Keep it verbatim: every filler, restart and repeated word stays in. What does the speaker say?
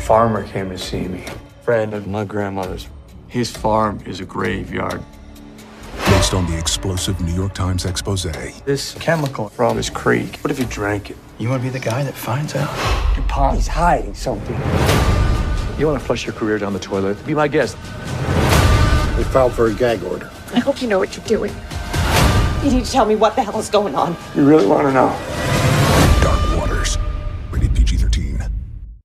farmer came to see me. Friend of my grandmother's. His farm is a graveyard. Based on the explosive New York Times expose. This chemical from his creek. What if you drank it? You want to be the guy that finds out? Your pot. He's hiding something. You want to flush your career down the toilet? Be my guest. We filed for a gag order. I hope you know what you're doing. You need to tell me what the hell is going on. You really want to know?